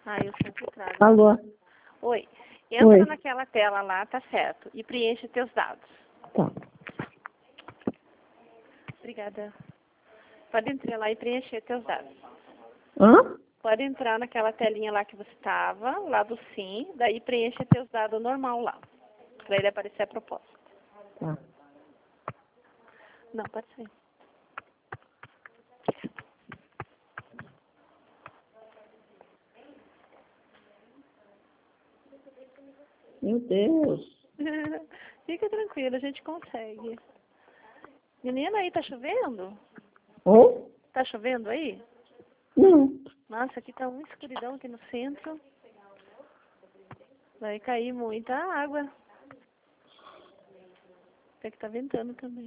Ah, eu sempre trago. Alô? Oi. Entra Oi. naquela tela lá, tá certo. E preenche teus dados. Tá. Obrigada. Pode entrar lá e preencher teus dados. Hã? Pode entrar naquela telinha lá que você estava, lá do sim, daí preenche teus dados normal lá. Pra ele aparecer a proposta. Tá. Não, pode ser. Meu Deus. Fica tranquilo, a gente consegue. Menina, aí tá chovendo? Oi? Tá chovendo aí? Não. Nossa, aqui tá uma escuridão aqui no centro. Vai cair muita água. Até que tá ventando também.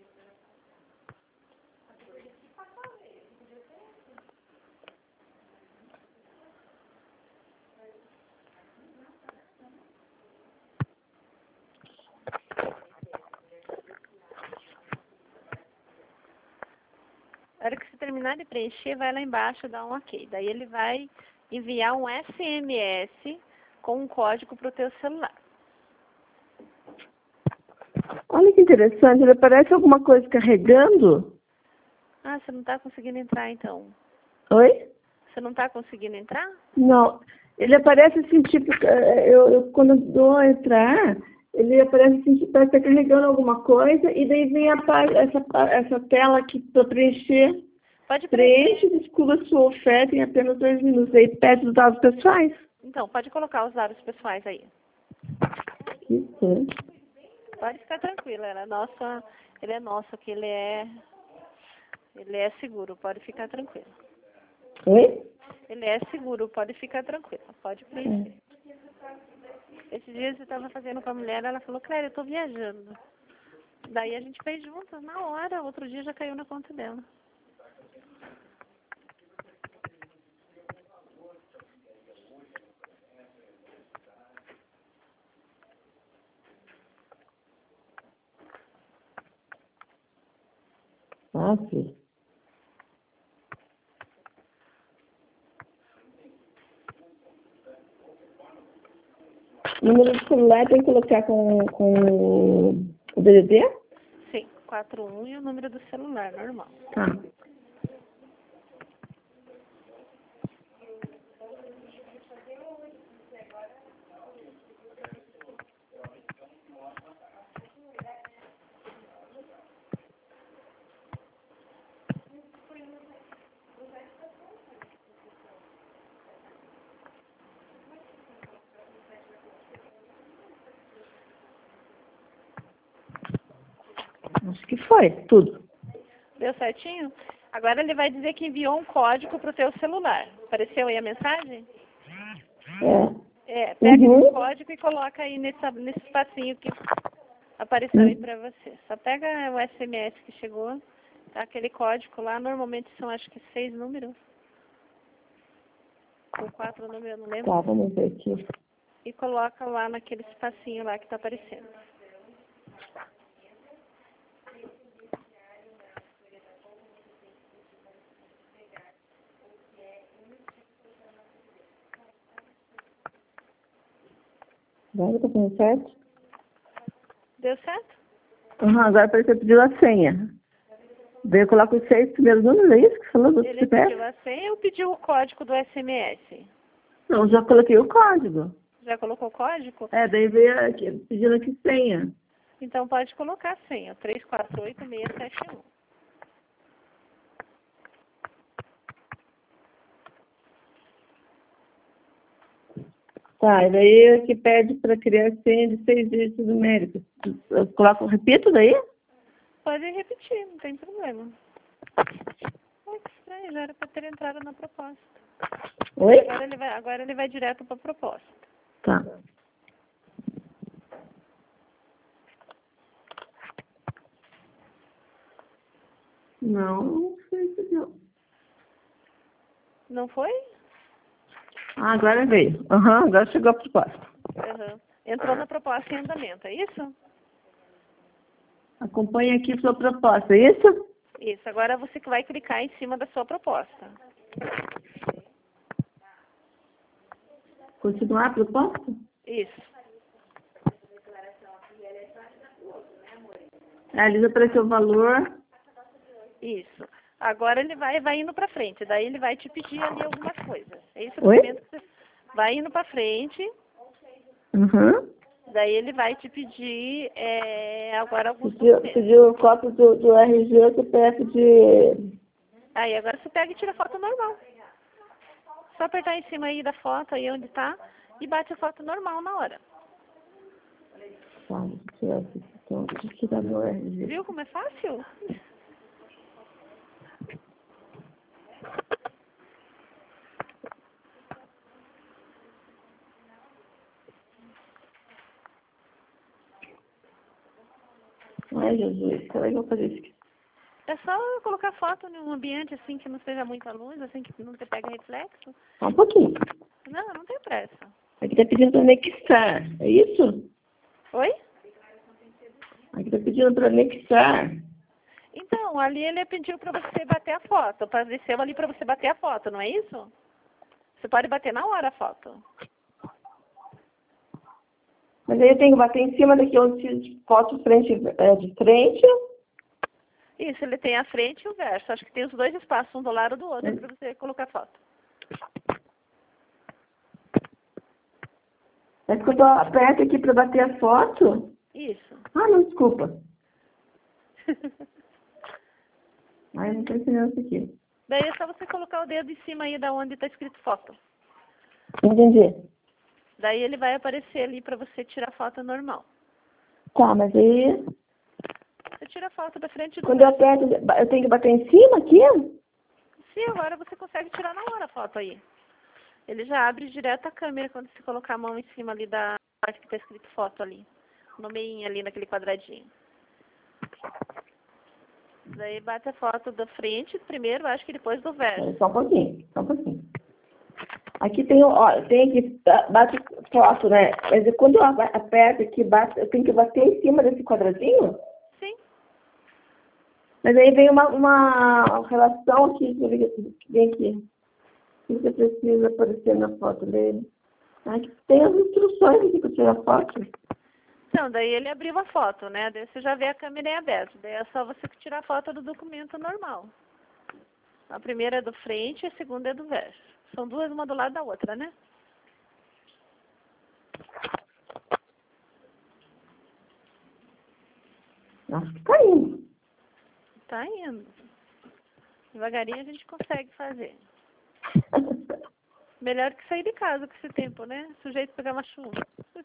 Na hora que você terminar de preencher, vai lá embaixo e dá um OK. Daí ele vai enviar um SMS com um código pro teu celular. Olha que interessante, ele aparece alguma coisa carregando? Ah, você não tá conseguindo entrar então? Oi? Você não tá conseguindo entrar? Não. Ele aparece assim, tipo, quando eu dou a entrar, ele aparece assim, tipo, parece que tá carregando alguma coisa, e daí vem essa tela aqui para preencher. Pode Preenche e descubra sua oferta em apenas 2 minutos. Aí pede os dados pessoais. Então, pode colocar os dados pessoais aí. Isso. Pode ficar tranquila, ele é nosso aqui, ele é seguro, pode ficar tranquilo. Oi? Ele é seguro, pode ficar tranquila, pode preencher. Esses dias eu estava fazendo com a mulher, ela falou, Clélia, eu tô viajando. Daí a gente fez juntas, na hora, outro dia já caiu na conta dela. Ah, sim. O número do celular tem que colocar com o DDD? Sim, 41 e o número do celular, normal. Tá. Acho que foi, tudo. Deu certinho? Agora ele vai dizer que enviou um código pro teu celular. Apareceu aí a mensagem? Pega esse código e coloca aí nesse espacinho que apareceu aí pra você. Só pega o SMS que chegou, tá? Aquele código lá, normalmente são acho que 6 números. Ou 4 números, eu não lembro. Tá, vamos ver aqui. E coloca lá naquele espacinho lá que tá aparecendo. Agora tá fazendo certo? Deu certo? Agora parece que pediu a senha. Daí eu coloco os 6 primeiros números, é isso que você falou do Ele CPF? pediu a senha ou pediu o código do SMS? Não, já coloquei o código. Já colocou o código? Daí veio aqui, pedindo aqui senha. Então pode colocar a senha, 348671. Tá, e daí aqui pede para criar senha de 6 dígitos numéricos. Eu coloco, repito daí? Pode repetir, não tem problema. Ai, que estranho, já era para ter entrado na proposta. Oi? Agora ele vai direto para a proposta. Tá. Não sei se deu. Não foi? Agora veio. Agora chegou a proposta. Uhum. Entrou na proposta em andamento, é isso? Acompanhe aqui sua proposta, é isso? Isso, agora você que vai clicar em cima da sua proposta. Continuar a proposta? Isso. Ali já apareceu o valor. Isso. Agora ele vai indo para frente. Daí ele vai te pedir ali algumas coisas. Esse é o Oi? documento que você vai indo para frente. Uhum. Daí ele vai te pedir agora alguns documentos. Pediu cópia do RG, CPF de... Aí agora você pega e tira a foto normal. Só apertar em cima aí da foto, aí onde tá, e bate a foto normal na hora. Tá, deixa eu tirar meu RG. Viu como é fácil? Ai, Jesus, como é que eu vou fazer isso? É só colocar foto em um ambiente assim que não seja muita luz, assim que não te pega reflexo. Só um pouquinho. Não tem pressa. Aqui tá pedindo para anexar, é isso? Oi? Aqui tá pedindo para anexar. Então, ali ele pediu para você bater a foto. Apareceu ali para você bater a foto, não é isso? Você pode bater na hora a foto. Mas aí eu tenho que bater em cima daqui onde diz foto de frente. Isso, ele tem a frente e o verso. Acho que tem os dois espaços, um do lado do outro, para você colocar foto. Mas quando eu aperto aqui para bater a foto... Isso. Ah, não, desculpa. Ai, eu não tô entendendo isso aqui. Daí é só você colocar o dedo em cima aí da onde está escrito foto. Entendi. Daí ele vai aparecer ali para você tirar foto normal. Tá, mas aí... Você tira a foto da frente do Quando eu verso. aperto, eu tenho que bater em cima aqui? Sim, agora você consegue tirar na hora a foto aí. Ele já abre direto a câmera quando você colocar a mão em cima ali da parte que está escrito foto ali. No meio ali, naquele quadradinho. Daí bate a foto da frente primeiro, acho que depois do verso. Só um pouquinho, só um pouquinho. Aqui tem, ó, tem aqui, bate foto, né? Mas quando eu aperto aqui, eu tenho que bater em cima desse quadradinho? Sim. Mas aí vem uma relação aqui, que vem aqui. O que você precisa aparecer na foto dele? Aqui tem as instruções aqui para tirar foto. Então, daí ele abriu a foto, né? Daí você já vê a câmera em aberto. Daí é só você tirar a foto do documento normal. A primeira é do frente e a segunda é do verso. São duas, uma do lado da outra, né? Acho que tá indo. Tá indo. Devagarinho a gente consegue fazer. Melhor que sair de casa com esse tempo, né? Sujeito a pegar uma chuva.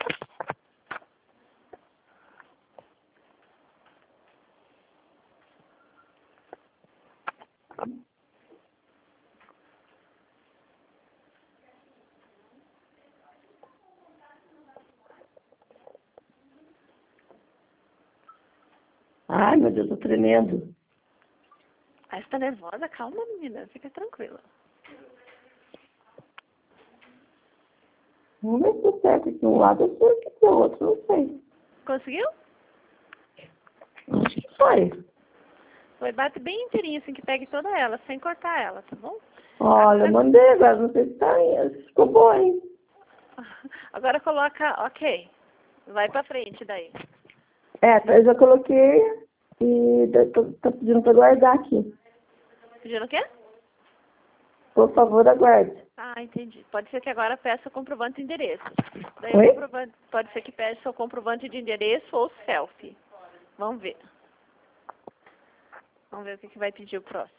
Ai, meu Deus, tô tremendo. Ah, você tá nervosa? Calma, menina. Fica tranquila. Vamos ver se tá certo aqui. Um lado eu sei que o outro não sei. Conseguiu? Acho que foi. Foi, bate bem inteirinho, assim, que pegue toda ela, sem cortar ela, tá bom? Olha, eu mandei agora, não sei se tá indo. Ficou bom, hein? Agora coloca, ok. Vai pra frente daí. Eu já coloquei e tô pedindo para guardar aqui. Pedindo o quê? Por favor, aguarde. Ah, entendi. Pode ser que agora peça o comprovante de endereço. Daí Oi? o comprovante, pode ser que peça o comprovante de endereço ou selfie. Vamos ver. Vamos ver o que vai pedir o próximo.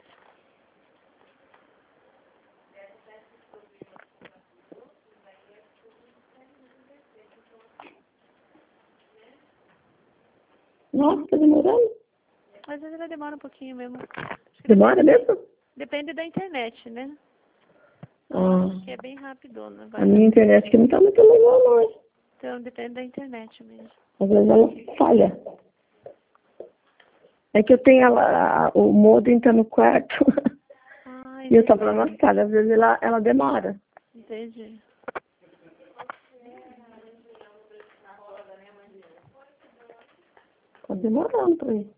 Nossa, tá demorando? Às vezes ela demora um pouquinho mesmo. Acho que Demora mesmo? depende da internet, né? Ah, Que é bem rápido, né? a minha internet aqui não tá muito legal, não. Hein? Então depende da internet mesmo. Às vezes ela falha. É que eu tenho o modem tá no quarto. Ah, E eu entendi. tava lá na sala. Às vezes ela demora. Entendi. Tá demorando pra ir.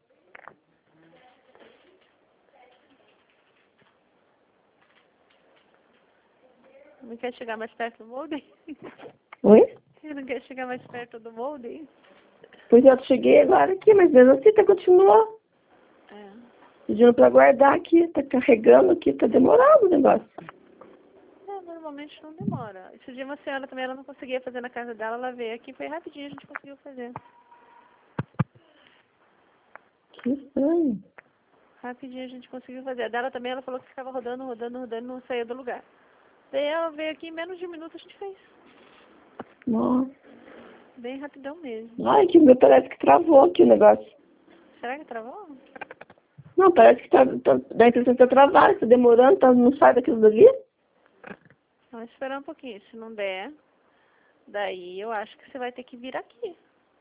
Não quer chegar mais perto do molde? Oi? Você não quer chegar mais perto do molde? Pois eu cheguei agora aqui, mas mesmo assim tá continuando. É. Pedindo pra guardar aqui, tá carregando aqui, tá demorando o negócio. Normalmente não demora. Esse dia uma senhora também, ela não conseguia fazer na casa dela, ela veio aqui, foi rapidinho, a gente conseguiu fazer. Que estranho. Rapidinho a gente conseguiu fazer. A dela também, ela falou que ficava rodando, não saía do lugar. Daí ela veio aqui, em menos de um minuto a gente fez. Nossa. Bem rapidão mesmo. Ai, que meu parece que travou aqui o negócio. Será que travou? Não, parece que dá a impressão que tá travado, tá demorando, não sai daquilo dali. Vamos esperar um pouquinho. Se não der, daí eu acho que você vai ter que vir aqui.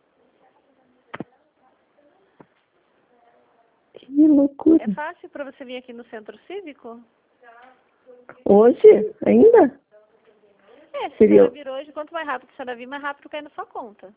Que loucura. É fácil para você vir aqui no centro cívico? Hoje? Ainda? É, se Seria... você vir hoje, quanto mais rápido você vir, mais rápido cai na sua conta.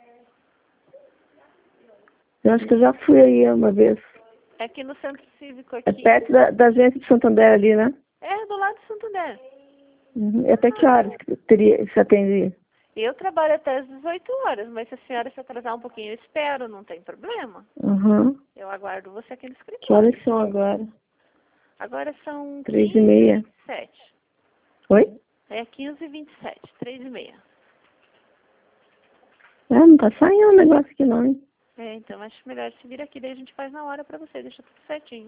Eu acho que eu já fui aí uma vez. É aqui no centro cívico É aqui. perto da agência de Santander ali, né? É, do lado de Santander. Uhum. E até que horas que se atendia? Eu trabalho até às 18 horas, mas se a senhora se atrasar um pouquinho, eu espero, não tem problema. Uhum. Eu aguardo você aqui no escritório. Que horas são agora? Agora são 3h30. 15h27. Oi? É 15h27, 3h30. Não tá saindo o negócio aqui não, hein? É, então acho melhor se vir aqui, daí a gente faz na hora pra você, deixa tudo certinho.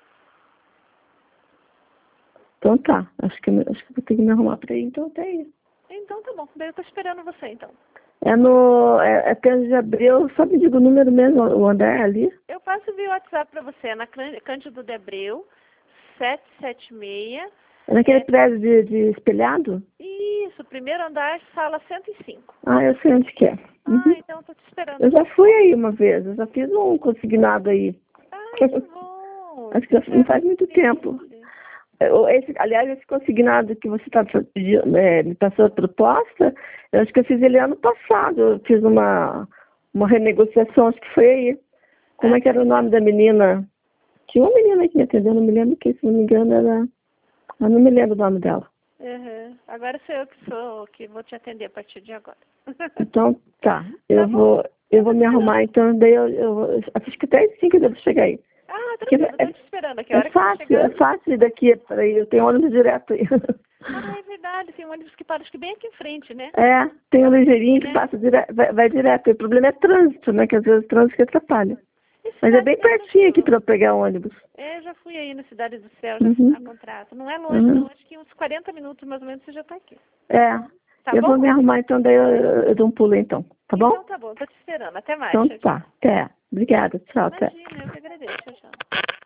Então tá, acho que eu vou ter que me arrumar pra ir, então até aí. Então tá bom, daí eu tô esperando você então. É Cândido de Abreu, só me diga o número mesmo, o andar ali. Eu passo via WhatsApp pra você, é na Cândido de Abreu, 776. É naquele prédio de espelhado? Isso, primeiro andar, sala 105. Ah, eu sei onde que é. Uhum. Ah, então eu tô te esperando. Eu já fui aí uma vez, eu já fiz um consignado aí. Ah, que bom. Acho que não faz muito tempo. Aliás, esse consignado que você está me passou a proposta, eu acho que eu fiz ele ano passado. Eu fiz uma renegociação, acho que foi aí. Como é que era o nome da menina? Tinha uma menina que me atendeu, não me lembro quem, se não me engano, era... Eu não me lembro o nome dela. Uhum. Agora sou eu que vou te atender a partir de agora. Então, tá. Eu vou me arrumar, então, daí eu acho que até às 5 eu devo chegar aí. Ah, tranquilo, eu tô te esperando aqui. É fácil ir daqui para aí, eu tenho ônibus direto aí. Ah, é verdade, tem um ônibus que para, acho que bem aqui em frente, né? É, tem um ligeirinho que passa direto, vai direto. O problema é trânsito, né? Que às vezes o trânsito que atrapalha. Mas é bem pertinho aqui para eu pegar o ônibus. É, já fui aí na Cidade do Céu, já fui na contrato. Não é longe, não, acho que uns 40 minutos mais ou menos você já tá aqui. É, tá eu bom? vou me arrumar, então daí eu dou um pulo então, tá bom? Então tá bom, tô te esperando. Até mais. Então Tchau, tá, até. Obrigada, tchau, até. Imagina, eu que agradeço. Tchau, tchau.